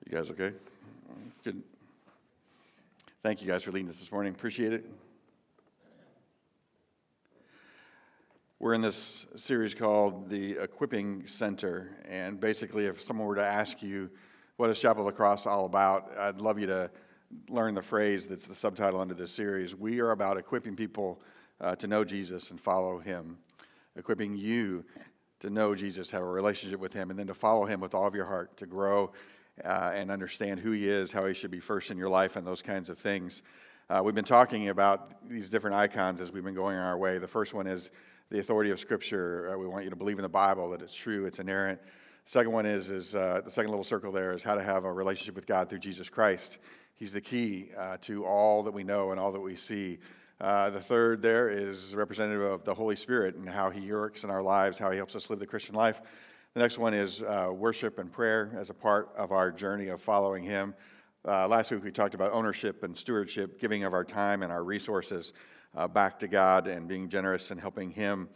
You guys okay? Good. Thank you guys for leading us this morning. Appreciate it. We're in this series called the Equipping Center, and basically if someone were to ask you, what is Chapel of the Cross all about, I'd love you to learn the phrase that's the subtitle under this series. We are about equipping people to know Jesus and follow him, equipping you to know Jesus, have a relationship with him, and then to follow him with all of your heart, to grow and understand who he is, how he should be first in your life, and those kinds of things. We've been talking about these different icons as we've been going our way. The first one is the authority of Scripture. We want you to believe in the Bible, that it's true, it's inerrant. The second one is the second little circle there is how to have a relationship with God through Jesus Christ. He's the key to all that we know and all that we see. The third there is representative of the Holy Spirit and how he works in our lives, how he helps us live the Christian life. The next one is worship and prayer as a part of our journey of following him. Last week we talked about ownership and stewardship, giving of our time and our resources back to God and being generous and helping him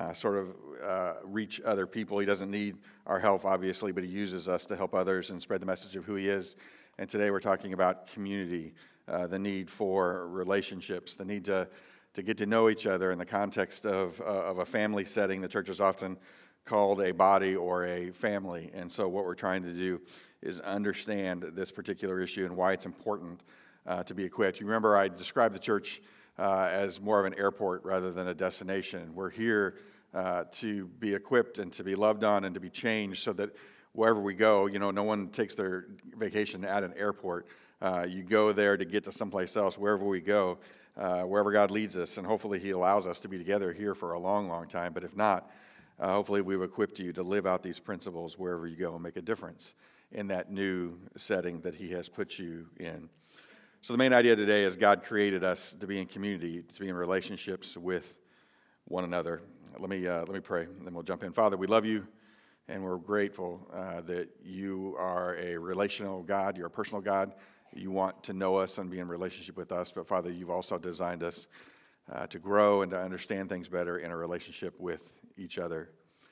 reach other people. He doesn't need our help, obviously, but he uses us to help others and spread the message of who he is. And today we're talking about community, the need for relationships, the need to get to know each other in the context of a family setting. The church is often called a body or a family. And so what we're trying to do is understand this particular issue and why it's important to be equipped. You remember I described the church as more of an airport rather than a destination. We're here to be equipped and to be loved on and to be changed so that wherever we go, no one takes their vacation at an airport. You go there to get to someplace else, wherever we go, wherever God leads us, and hopefully he allows us to be together here for a long, long time. But if not, hopefully we've equipped you to live out these principles wherever you go and make a difference in that new setting that he has put you in. So the main idea today is God created us to be in community, to be in relationships with one another. Let me pray, and then we'll jump in. Father, we love you, and we're grateful that you are a relational God. You're a personal God. You want to know us and be in relationship with us. But Father, you've also designed us to grow and to understand things better in a relationship with each other.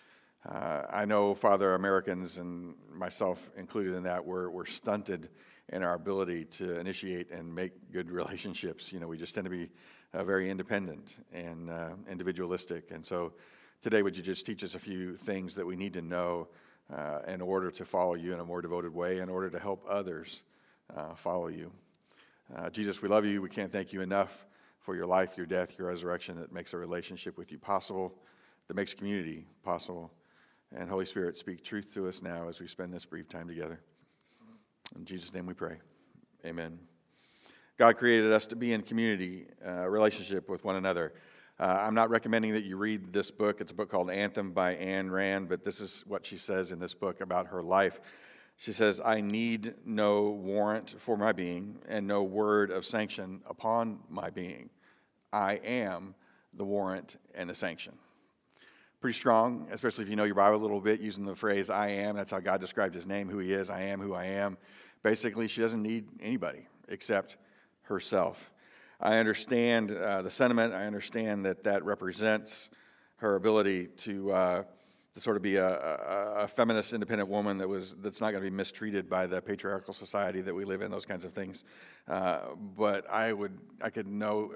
I know, Father, Americans, and myself included in that, we're stunted in our ability to initiate and make good relationships. We just tend to be very independent and individualistic. And so today, would you just teach us a few things that we need to know in order to follow you in a more devoted way, in order to help others follow you. Jesus, we love you. We can't thank you enough for your life, your death, your resurrection that makes a relationship with you possible, that makes community possible. And Holy Spirit, speak truth to us now as we spend this brief time together. In Jesus' name we pray. Amen. God created us to be in community, relationship with one another. I'm not recommending that you read this book. It's a book called Anthem by Ayn Rand, but this is what she says in this book about her life. She says, I need no warrant for my being and no word of sanction upon my being. I am the warrant and the sanction. Pretty strong, especially if you know your Bible a little bit, using the phrase I am. That's how God described his name, who he is. I am who I am. Basically, she doesn't need anybody except herself. I understand the sentiment. I understand that represents her ability to sort of be a feminist, independent woman that's not going to be mistreated by the patriarchal society that we live in, those kinds of things. But I could,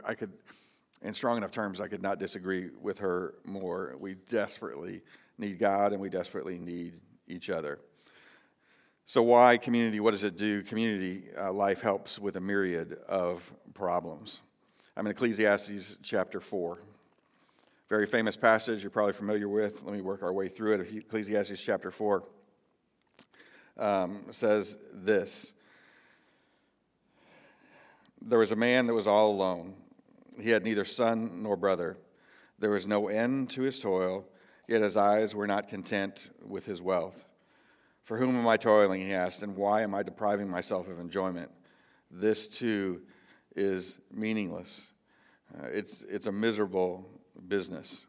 in strong enough terms, I could not disagree with her more. We desperately need God, and we desperately need each other. So why community? What does it do? Community life helps with a myriad of problems. I'm in Ecclesiastes chapter 4. Very famous passage you're probably familiar with. Let me work our way through it. Ecclesiastes chapter 4 says this. There was a man that was all alone. He had neither son nor brother. There was no end to his toil, yet his eyes were not content with his wealth. For whom am I toiling, he asked, and why am I depriving myself of enjoyment? This too is meaningless. It's a miserable business.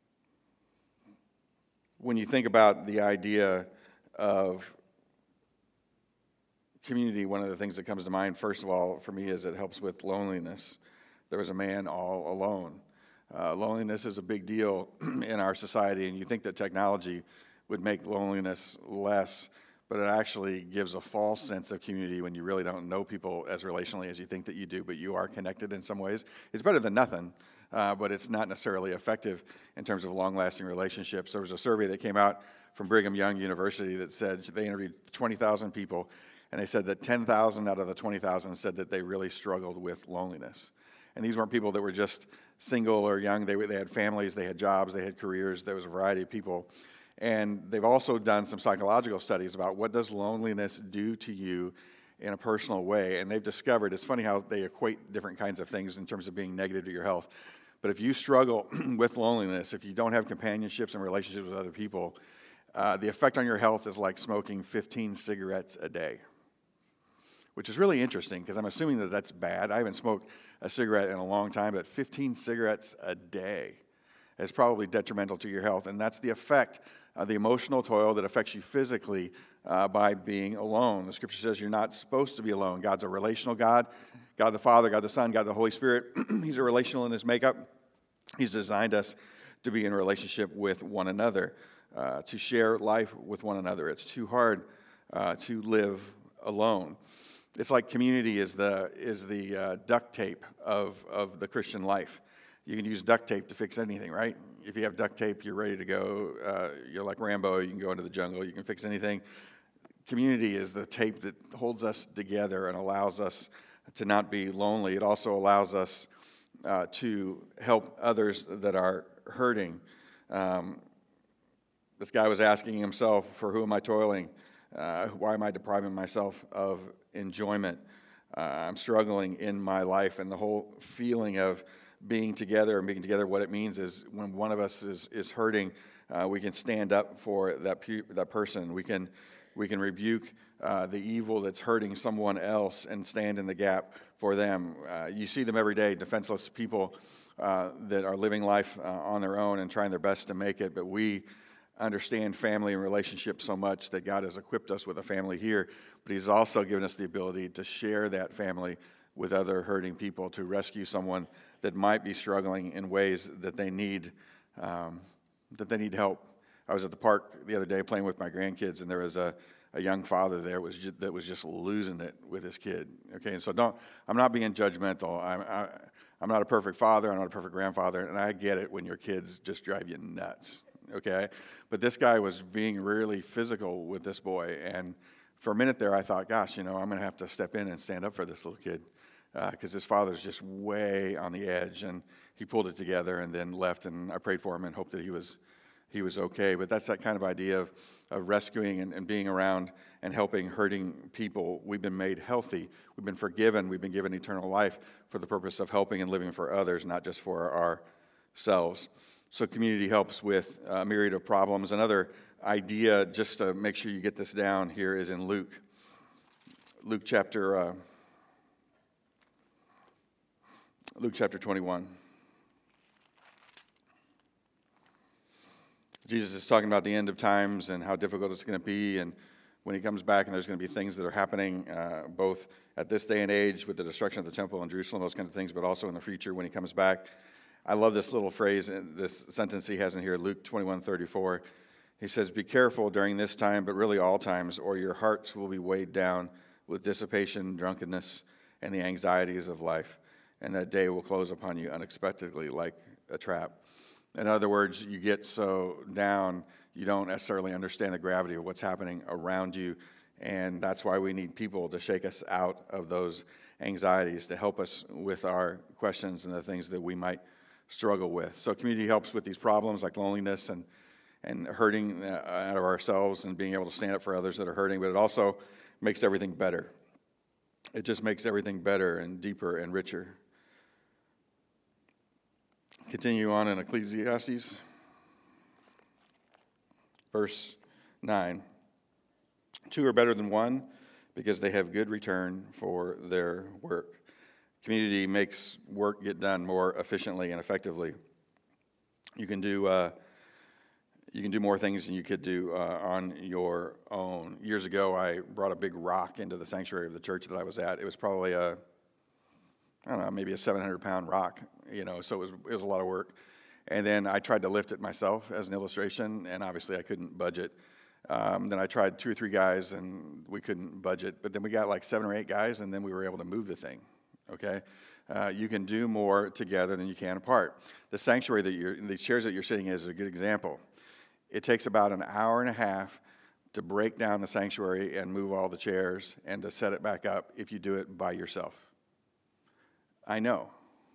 When you think about the idea of community, one of the things that comes to mind, first of all, for me, is it helps with loneliness. There was a man all alone. Loneliness is a big deal in our society, and you think that technology would make loneliness less, but it actually gives a false sense of community when you really don't know people as relationally as you think that you do, but you are connected in some ways. It's better than nothing, but it's not necessarily effective in terms of long-lasting relationships. There was a survey that came out from Brigham Young University that said they interviewed 20,000 people, and they said that 10,000 out of the 20,000 said that they really struggled with loneliness. And these weren't people that were just single or young. They had families, they had jobs, they had careers. There was a variety of people. And they've also done some psychological studies about what does loneliness do to you in a personal way. And they've discovered, it's funny how they equate different kinds of things in terms of being negative to your health. But if you struggle with loneliness, if you don't have companionships and relationships with other people, the effect on your health is like smoking 15 cigarettes a day, which is really interesting because I'm assuming that that's bad. I haven't smoked a cigarette in a long time, but 15 cigarettes a day is probably detrimental to your health. And that's the effect of the emotional toil that affects you physically by being alone. The scripture says you're not supposed to be alone. God's a relational God. God the Father, God the Son, God the Holy Spirit. He's a relational in his makeup. He's designed us to be in a relationship with one another, to share life with one another. It's too hard to live alone. It's like community is the duct tape of the Christian life. You can use duct tape to fix anything, right? If you have duct tape, you're ready to go. You're like Rambo. You can go into the jungle. You can fix anything. Community is the tape that holds us together and allows us to not be lonely. It also allows us to help others that are hurting. This guy was asking himself, for who am I toiling? Why am I depriving myself of enjoyment? I'm struggling in my life, and the whole feeling of being together and being together, what it means is when one of us is hurting, we can stand up for that person. We can rebuke the evil that's hurting someone else and stand in the gap for them. You see them every day, defenseless people that are living life on their own and trying their best to make it, but we understand family and relationships so much that God has equipped us with a family here, but he's also given us the ability to share that family with other hurting people, to rescue someone that might be struggling in ways that they need help. I was at the park the other day playing with my grandkids, and there was a young father there that was just losing it with his kid. Okay, and so I'm not being judgmental. I'm not a perfect father. I'm not a perfect grandfather, and I get it when your kids just drive you nuts. Okay, but this guy was being really physical with this boy, and for a minute there, I thought, gosh, I'm going to have to step in and stand up for this little kid because his father's just way on the edge, and he pulled it together and then left, and I prayed for him and hoped that he was okay. But that's that kind of idea of rescuing and being around and helping hurting people. We've been made healthy. We've been forgiven. We've been given eternal life for the purpose of helping and living for others, not just for ourselves. So community helps with a myriad of problems. Another idea, just to make sure you get this down here, is in Luke. Luke chapter 21. Jesus is talking about the end of times and how difficult it's going to be, and when he comes back, and there's going to be things that are happening both at this day and age with the destruction of the temple in Jerusalem, those kinds of things, but also in the future when he comes back. I love this little phrase, this sentence he has in here, Luke 21:34. He says, "Be careful during this time, but really all times, or your hearts will be weighed down with dissipation, drunkenness, and the anxieties of life, and that day will close upon you unexpectedly like a trap." In other words, you get so down, you don't necessarily understand the gravity of what's happening around you, and that's why we need people to shake us out of those anxieties, to help us with our questions and the things that we might struggle with. So community helps with these problems like loneliness and hurting out of ourselves and being able to stand up for others that are hurting, but it also makes everything better. It just makes everything better and deeper and richer. Continue on in Ecclesiastes, verse 9. 2 are better than one because they have good return for their work. Community makes work get done more efficiently and effectively. You can do more things than you could do on your own. Years ago, I brought a big rock into the sanctuary of the church that I was at. It was probably maybe a 700-pound rock, so it was a lot of work. And then I tried to lift it myself as an illustration, and obviously I couldn't budge it. Then I tried 2 or 3 guys, and we couldn't budget. But then we got like 7 or 8 guys, and then we were able to move the thing, okay? You can do more together than you can apart. The sanctuary the chairs that you're sitting in is a good example. It takes about an hour and a half to break down the sanctuary and move all the chairs and to set it back up if you do it by yourself. I know.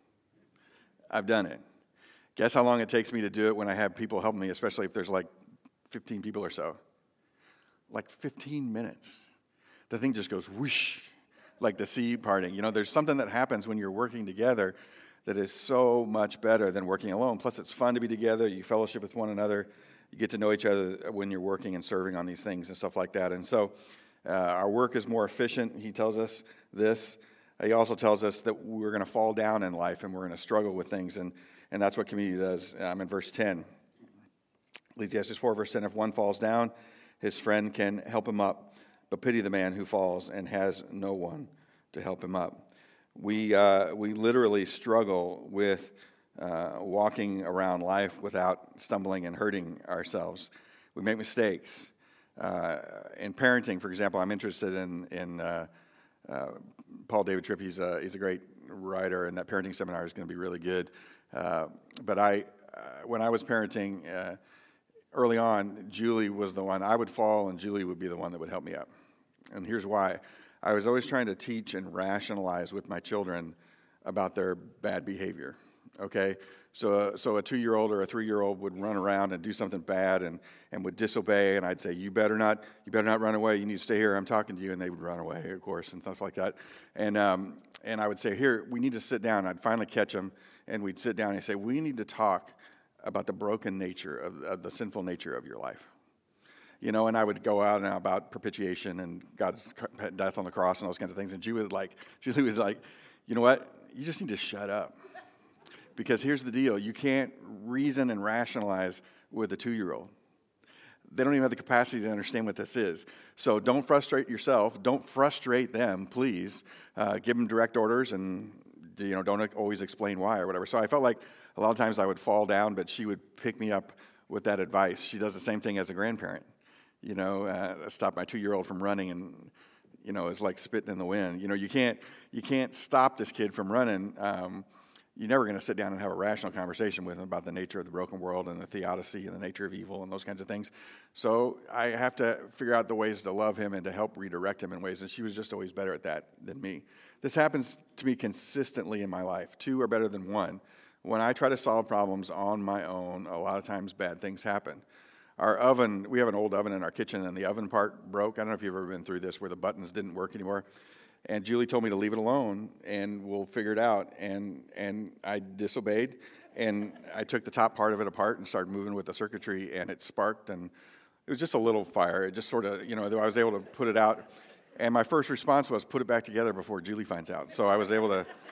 I've done it. Guess how long it takes me to do it when I have people help me, especially if there's like 15 people or so? Like 15 minutes. The thing just goes whoosh, like the sea parting. There's something that happens when you're working together that is so much better than working alone. Plus, it's fun to be together. You fellowship with one another. You get to know each other when you're working and serving on these things and stuff like that. And so our work is more efficient. He tells us this. He also tells us that we're going to fall down in life and we're going to struggle with things. And that's what community does. I'm in verse 10. Ecclesiastes 4, verse 10, if one falls down, his friend can help him up. But pity the man who falls and has no one to help him up. We literally struggle with walking around life without stumbling and hurting ourselves. We make mistakes. In parenting, for example, I'm interested in Paul David Tripp. He's a great writer, and that parenting seminar is going to be really good. But when I was parenting, early on, Julie was the one. I would fall, and Julie would be the one that would help me up. And here's why. I was always trying to teach and rationalize with my children about their bad behavior, okay? So a 2-year-old or a 3-year-old would run around and do something bad and would disobey, and I'd say, you better not run away. You need to stay here. I'm talking to you. And they would run away, of course, and stuff like that. And I would say, here, we need to sit down. I'd finally catch them, and we'd sit down and say, we need to talk about the broken nature of the sinful nature of your life. And I would go out and about propitiation and God's death on the cross and those kinds of things. And Julie was like, you know what? You just need to shut up. Because here's the deal. You can't reason and rationalize with a 2-year-old. They don't even have the capacity to understand what this is. So don't frustrate yourself. Don't frustrate them, please. Give them direct orders and, don't always explain why or whatever. So I felt like a lot of times I would fall down, but she would pick me up with that advice. She does the same thing as a grandparent. Stop my 2-year-old from running, and it's like spitting in the wind. You can't stop this kid from running. You're never going to sit down and have a rational conversation with him about the nature of the broken world and the theodicy and the nature of evil and those kinds of things. So I have to figure out the ways to love him and to help redirect him in ways. And she was just always better at that than me. This happens to me consistently in my life. 2 are better than 1. When I try to solve problems on my own, a lot of times bad things happen. Our oven, we have an old oven in our kitchen, and the oven part broke. I don't know if you've ever been through this where the buttons didn't work anymore. And Julie told me to leave it alone, and we'll figure it out. And I disobeyed, and I took the top part of it apart and started moving with the circuitry, and it sparked, and it was just a little fire. It just sort of, I was able to put it out. And my first response was, put it back together before Julie finds out. So I was able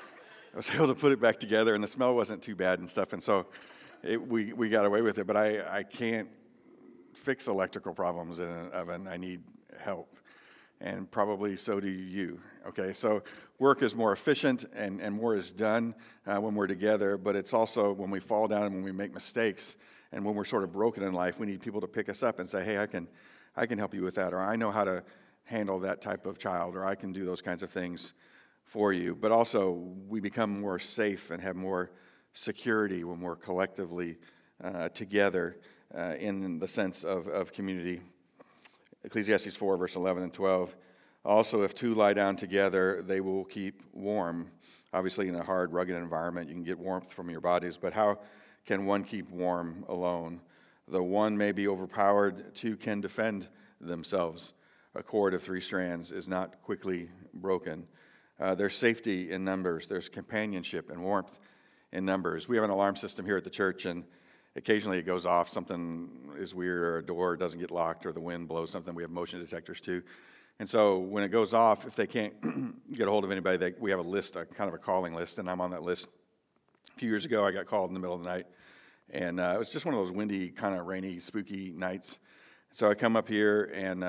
to put it back together, and the smell wasn't too bad and stuff. And so we got away with it. But I can't fix electrical problems in an oven. I need help. And probably so do you. Okay, so work is more efficient and more is done when we're together. But it's also when we fall down and when we make mistakes and when we're sort of broken in life, we need people to pick us up and say, hey, I can help you with that, or I know how to handle that type of child, or I can do those kinds of things for you. But also, we become more safe and have more security when we're collectively together in the sense of community. Ecclesiastes 4, verse 11 and 12. Also, if 2 lie down together, they will keep warm. Obviously, in a hard, rugged environment, you can get warmth from your bodies, but how can one keep warm alone? Though one may be overpowered, 2 can defend themselves. A cord of 3 strands is not quickly broken. There's safety in numbers. There's companionship and warmth in numbers. We have an alarm system here at the church, and occasionally it goes off. Something is weird, or a door doesn't get locked, or the wind blows something. We have motion detectors too. And so when it goes off, if they can't get a hold of anybody, we have a list, a kind of a calling list, and I'm on that list. A few years ago, I got called in the middle of the night, and it was just one of those windy, kind of rainy, spooky nights. So I come up here, and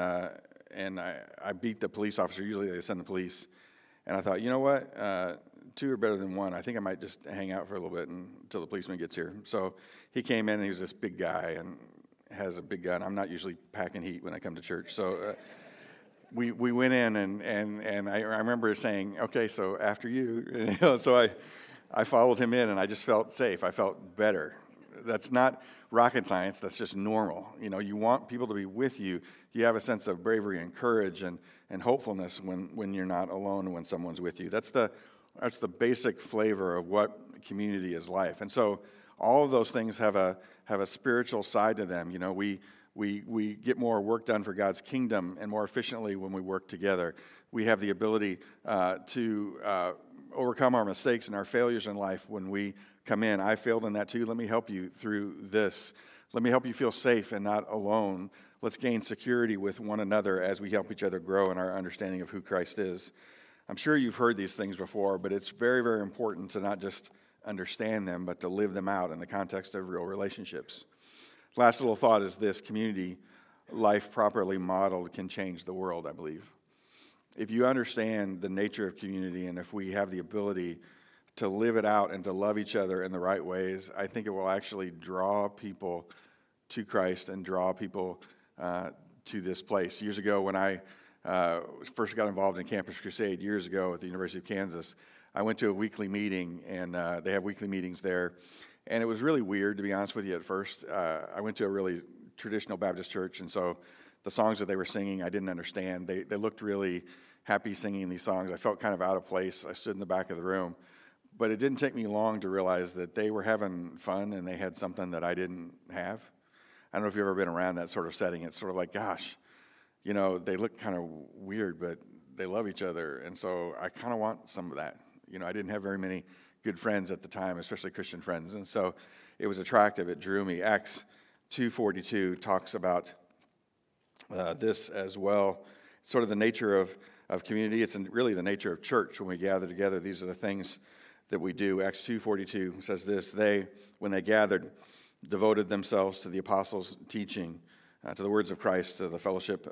I beat the police officer. Usually they send the police. And I thought, you know what? 2 are better than 1. I think I might just hang out for a little bit until the policeman gets here. So he came in, and he was this big guy, has a big gun. I'm not usually packing heat when I come to church. So we went in, and I remember saying, okay, so after you. So I followed him in, and I just felt safe. I felt better. That's not rocket science. That's just normal. You want people to be with you. You have a sense of bravery and courage and hopefulness when you're not alone, when someone's with you. That's the basic flavor of what community is like. And so all of those things have a spiritual side to them. We get more work done for God's kingdom and more efficiently when we work together. We have the ability to overcome our mistakes and our failures in life when we come in. I failed in that too. Let me help you through this. Let me help you feel safe and not alone. Let's gain security with one another as we help each other grow in our understanding of who Christ is. I'm sure you've heard these things before, but it's very, very important to not just understand them, but to live them out in the context of real relationships. Last little thought is this: community life properly modeled can change the world, I believe. If you understand the nature of community, and if we have the ability to live it out and to love each other in the right ways, I think it will actually draw people to Christ and draw people to this place. Years ago, when I first got involved in Campus Crusade, years ago at the University of Kansas, I went to a weekly meeting, and they have weekly meetings there. And it was really weird, to be honest with you, at first. I went to a really traditional Baptist church, and so the songs that they were singing, I didn't understand. They looked really happy singing these songs. I felt kind of out of place. I stood in the back of the room. But it didn't take me long to realize that they were having fun and they had something that I didn't have. I don't know if you've ever been around that sort of setting. It's sort of like, gosh, they look kind of weird, but they love each other. And so I kind of want some of that. I didn't have very many good friends at the time, especially Christian friends. And so it was attractive. It drew me. Acts 2:42 talks about this as well. Sort of the nature of community. It's really the nature of church when we gather together. These are the things that we do. Acts 2:42 says this: they, when they gathered, devoted themselves to the apostles' teaching, to the words of Christ, to the fellowship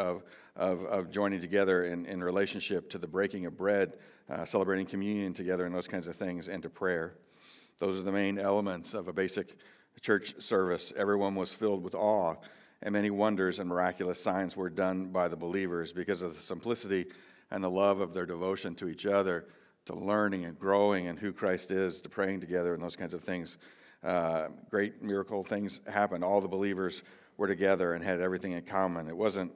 of joining together in relationship, to the breaking of bread, celebrating communion together, and those kinds of things, and to prayer. Those are the main elements of a basic church service. Everyone was filled with awe, and many wonders and miraculous signs were done by the believers because of the simplicity and the love of their devotion to each other, to learning and growing in who Christ is, to praying together, and those kinds of things. Great miracle things happened. All the believers were together and had everything in common. It wasn't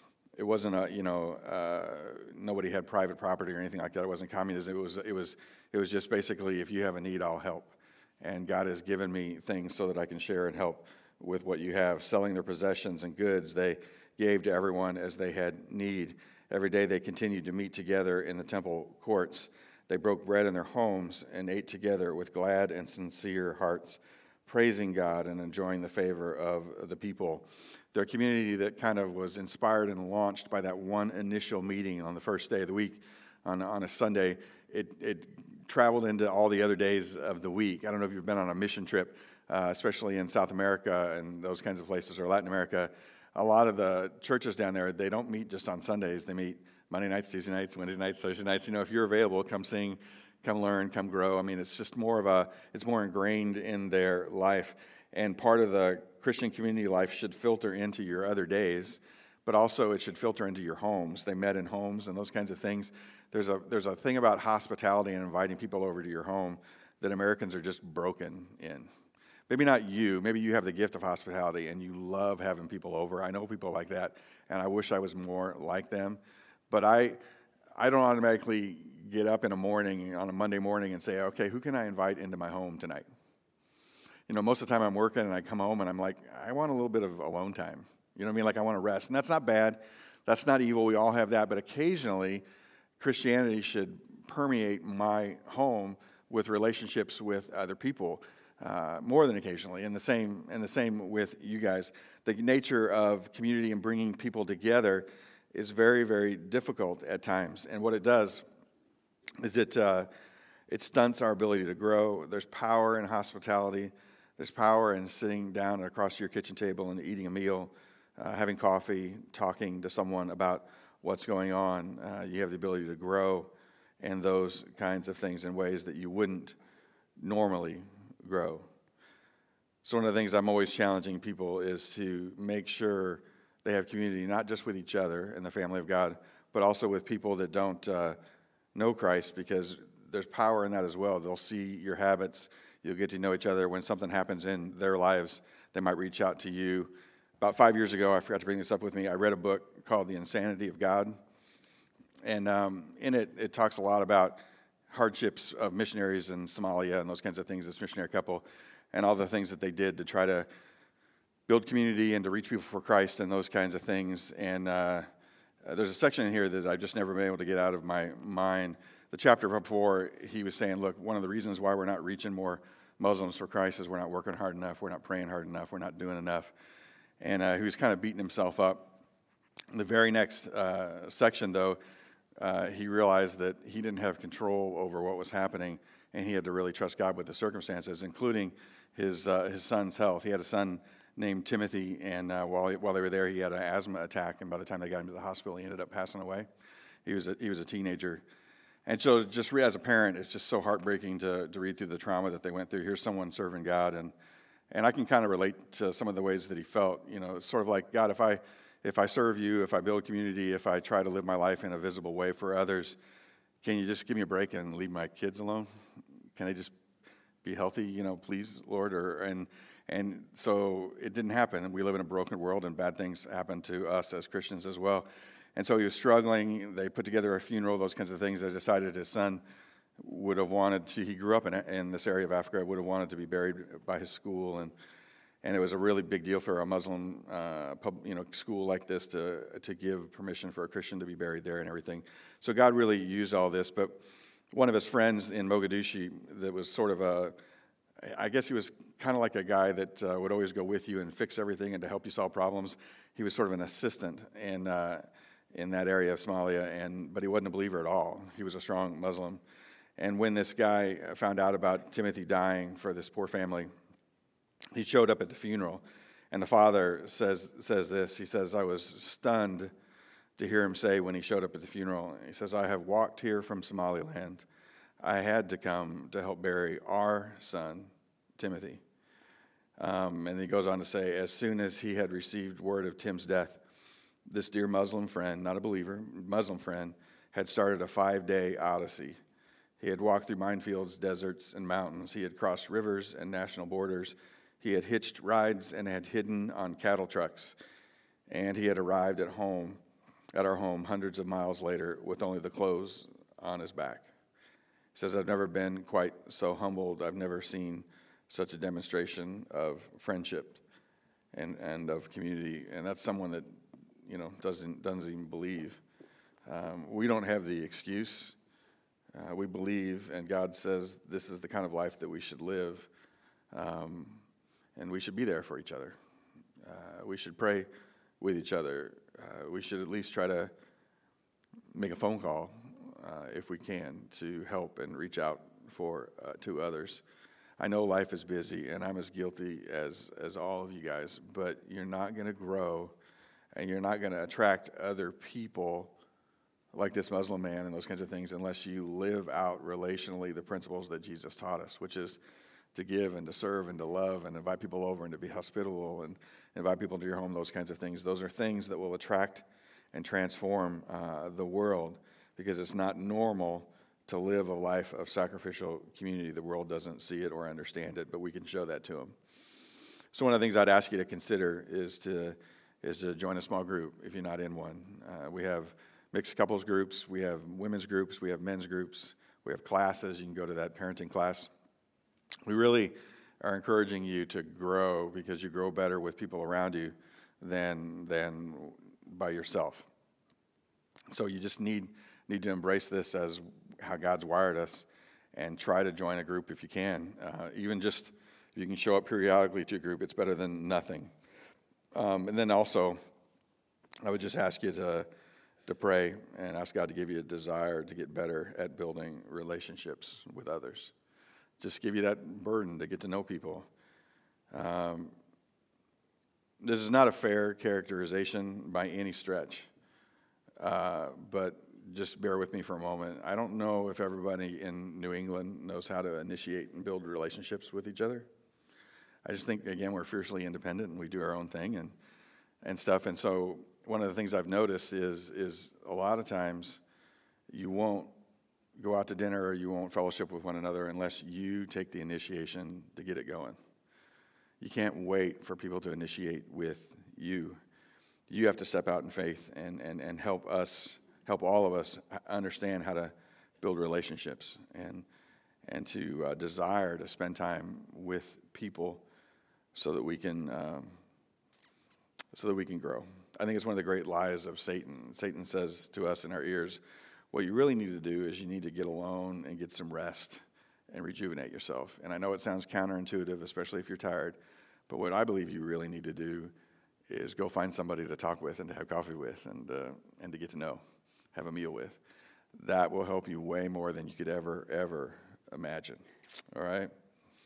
nobody had private property or anything like that. It wasn't communism. It was just basically, if you have a need, I'll help. And God has given me things so that I can share and help with what you have. Selling their possessions and goods, they gave to everyone as they had need. Every day they continued to meet together in the temple courts. They broke bread in their homes and ate together with glad and sincere hearts, praising God and enjoying the favor of the people. Their community that kind of was inspired and launched by that one initial meeting on the first day of the week on a Sunday, it traveled into all the other days of the week. I don't know if you've been on a mission trip, especially in South America and those kinds of places, or Latin America. A lot of the churches down there, they don't meet just on Sundays. They meet Monday nights, Tuesday nights, Wednesday nights, Thursday nights. If you're available, come sing, come learn, come grow. I mean, it's just it's more ingrained in their life. And part of the Christian community life should filter into your other days, but also it should filter into your homes. They met in homes and those kinds of things. There's a thing about hospitality and inviting people over to your home that Americans are just broken in. Maybe not you. Maybe you have the gift of hospitality and you love having people over. I know people like that, and I wish I was more like them. But I don't automatically get up in a morning, on a Monday morning, and say, okay, who can I invite into my home tonight? Most of the time I'm working and I come home and I'm like, I want a little bit of alone time. You know what I mean? Like I want to rest. And that's not bad. That's not evil. We all have that. But occasionally, Christianity should permeate my home with relationships with other people. More than occasionally, and the same with you guys. The nature of community and bringing people together is very, very difficult at times. And what it does is it stunts our ability to grow. There's power in hospitality. There's power in sitting down across your kitchen table and eating a meal, having coffee, talking to someone about what's going on. You have the ability to grow and those kinds of things in ways that you wouldn't normally grow. So one of the things I'm always challenging people is to make sure they have community, not just with each other in the family of God, but also with people that don't know Christ, because there's power in that as well. They'll see your habits. You'll get to know each other. When something happens in their lives, they might reach out to you. About 5 years ago, I forgot to bring this up with me, I read a book called The Insanity of God. And in it, it talks a lot about hardships of missionaries in Somalia and those kinds of things, this missionary couple, and all the things that they did to try to build community and to reach people for Christ and those kinds of things. And there's a section in here that I've just never been able to get out of my mind. The chapter before, he was saying, look, one of the reasons why we're not reaching more Muslims for Christ is we're not working hard enough, we're not praying hard enough, we're not doing enough. And he was kind of beating himself up. In the very next section, though, he realized that he didn't have control over what was happening, and he had to really trust God with the circumstances, including his son's health. He had a son named Timothy, and while they were there, he had an asthma attack, and by the time they got him to the hospital, he ended up passing away. He was a teenager. And so just as a parent, it's just so heartbreaking to read through the trauma that they went through. Here's someone serving God, and I can kind of relate to some of the ways that he felt. You know, it's sort of like, God, if I serve you, if I build community, if I try to live my life in a visible way for others, can you just give me a break and leave my kids alone? Can they just be healthy, please, Lord? And so it didn't happen. And we live in a broken world, and bad things happen to us as Christians as well. And so he was struggling. They put together a funeral, those kinds of things. They decided his son would have wanted to, he grew up in this area of Africa, would have wanted to be buried by his school. And it was a really big deal for a Muslim school like this to give permission for a Christian to be buried there and everything. So God really used all this. But one of his friends in Mogadishu that was sort of I guess he was kind of like a guy that would always go with you and fix everything and to help you solve problems. He was sort of an assistant in that area of Somalia, but he wasn't a believer at all. He was a strong Muslim. And when this guy found out about Timothy dying for this poor family, he showed up at the funeral, and the father says this. He says, I was stunned to hear him say when he showed up at the funeral, he says, I have walked here from Somaliland. I had to come to help bury our son, Timothy. And he goes on to say, as soon as he had received word of Tim's death, this dear Muslim friend, not a believer, Muslim friend, had started a 5-day odyssey. He had walked through minefields, deserts, and mountains. He had crossed rivers and national borders. He had hitched rides and had hidden on cattle trucks. And he had arrived at our home hundreds of miles later with only the clothes on his back. He says, I've never been quite so humbled. I've never seen such a demonstration of friendship and of community. And that's someone that, doesn't even believe. We don't have the excuse. We believe, and God says this is the kind of life that we should live, and we should be there for each other. We should pray with each other. We should at least try to make a phone call if we can to help and reach out to others. I know life is busy, and I'm as guilty as all of you guys, but you're not going to grow, and you're not going to attract other people like this Muslim man and those kinds of things unless you live out relationally the principles that Jesus taught us, which is to give and to serve and to love and invite people over and to be hospitable and invite people into your home, those kinds of things. Those are things that will attract and transform the world, because it's not normal to live a life of sacrificial community. The world doesn't see it or understand it, but we can show that to them. So one of the things I'd ask you to consider is to join a small group if you're not in one. We have mixed couples groups, we have women's groups, we have men's groups, we have classes. You can go to that parenting class. We really are encouraging you to grow, because you grow better with people around you than by yourself. So you just need to embrace this as how God's wired us, and try to join a group if you can. Even just if you can show up periodically to a group, it's better than nothing. And then also, I would just ask you to pray and ask God to give you a desire to get better at building relationships with others. Just give you that burden to get to know people. This is not a fair characterization by any stretch, but just bear with me for a moment. I don't know if everybody in New England knows how to initiate and build relationships with each other. I just think, again, we're fiercely independent and we do our own thing and stuff. And so one of the things I've noticed is a lot of times you won't go out to dinner or you won't fellowship with one another unless you take the initiation to get it going. You can't wait for people to initiate with you. You have to step out in faith and help all of us understand how to build relationships and to desire to spend time with people so that we can grow. I think it's one of the great lies of Satan. Satan says to us in our ears, what you really need to do is you need to get alone and get some rest and rejuvenate yourself. And I know it sounds counterintuitive, especially if you're tired, but what I believe you really need to do is go find somebody to talk with and to have coffee with and to get to know, have a meal with. That will help you way more than you could ever imagine. All right?